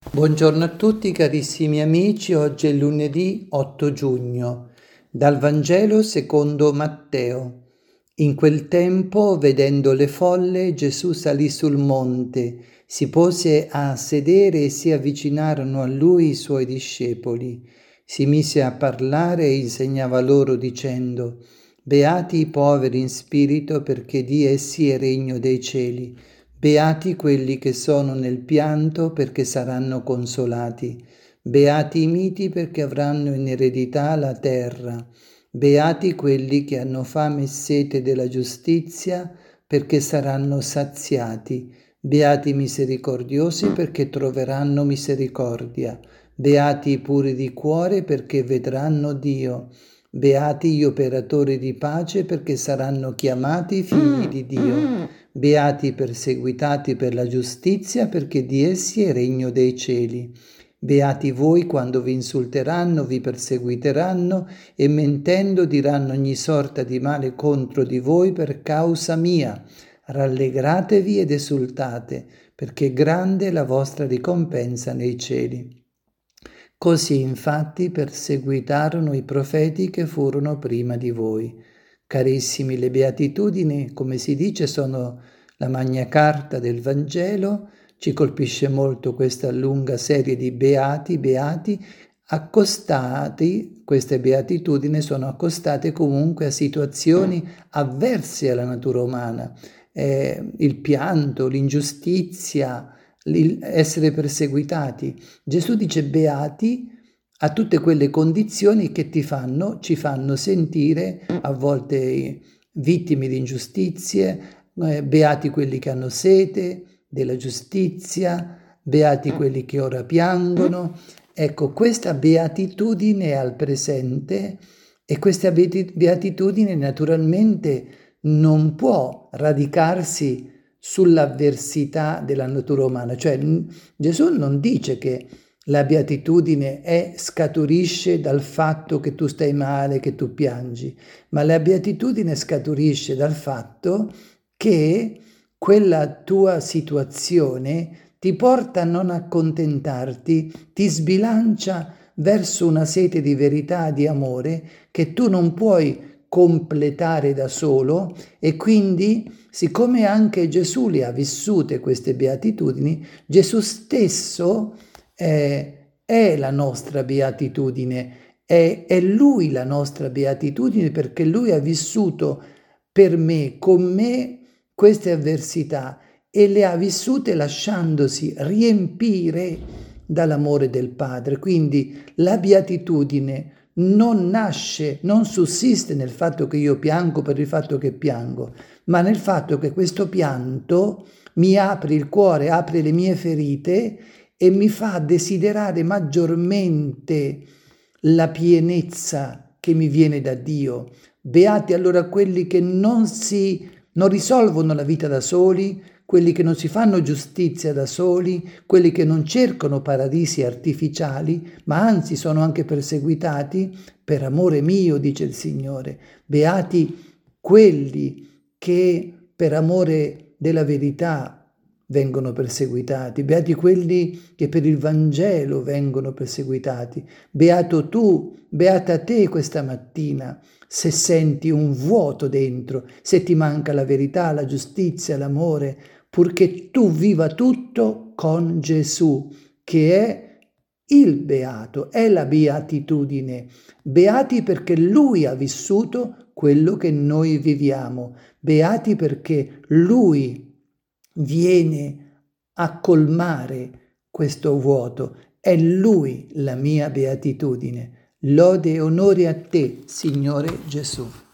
Buongiorno a tutti carissimi amici, oggi è lunedì 8 giugno, dal Vangelo secondo Matteo. In quel tempo, vedendo le folle, Gesù salì sul monte, si pose a sedere e si avvicinarono a lui i suoi discepoli. Si mise a parlare e insegnava loro dicendo: Beati i poveri in spirito, perché di essi è il regno dei cieli. Beati quelli che sono nel pianto, perché saranno consolati. Beati i miti, perché avranno in eredità la terra. Beati quelli che hanno fame e sete della giustizia, perché saranno saziati. Beati i misericordiosi, perché troveranno misericordia. Beati i puri di cuore, perché vedranno Dio. Beati gli operatori di pace, perché saranno chiamati figli di Dio. Beati i perseguitati per la giustizia, perché di essi è il regno dei cieli. Beati voi quando vi insulteranno, vi perseguiteranno e mentendo diranno ogni sorta di male contro di voi per causa mia. Rallegratevi ed esultate, perché grande è la vostra ricompensa nei cieli. Così infatti perseguitarono i profeti che furono prima di voi. Carissimi, le beatitudini, come si dice, sono la Magna Carta del Vangelo. Ci colpisce molto questa lunga serie di beati, accostati, queste beatitudini sono accostate comunque a situazioni avverse alla natura umana, il pianto, l'ingiustizia, essere perseguitati. Gesù dice beati a tutte quelle condizioni che ci fanno sentire a volte vittime di ingiustizie, beati quelli che hanno sete della giustizia, beati quelli che ora piangono. Ecco, questa beatitudine è al presente e questa beatitudine naturalmente non può radicarsi sull'avversità della natura umana. Cioè Gesù non dice che la beatitudine scaturisce dal fatto che tu stai male, che tu piangi, ma la beatitudine scaturisce dal fatto che quella tua situazione ti porta a non accontentarti, ti sbilancia verso una sete di verità, di amore, che tu non puoi completare da solo, e quindi, siccome anche Gesù le ha vissute queste beatitudini, Gesù stesso è la nostra beatitudine, è Lui la nostra beatitudine, perché Lui ha vissuto per me, con me, queste avversità e le ha vissute lasciandosi riempire dall'amore del Padre. Quindi la beatitudine non nasce, non sussiste nel fatto che io piango per il fatto che piango, ma nel fatto che questo pianto mi apre il cuore, apre le mie ferite e mi fa desiderare maggiormente la pienezza che mi viene da Dio. Beati allora quelli che non risolvono la vita da soli, quelli che non si fanno giustizia da soli, quelli che non cercano paradisi artificiali, ma anzi sono anche perseguitati per amore mio, dice il Signore. Beati quelli che per amore della verità vengono perseguitati, beati quelli che per il Vangelo vengono perseguitati. Beato tu, beata te questa mattina, se senti un vuoto dentro, se ti manca la verità, la giustizia, l'amore, purché tu viva tutto con Gesù, che è il beato, è la beatitudine. Beati perché Lui ha vissuto quello che noi viviamo. Beati perché Lui viene a colmare questo vuoto. È Lui la mia beatitudine. Lode e onore a te, Signore Gesù.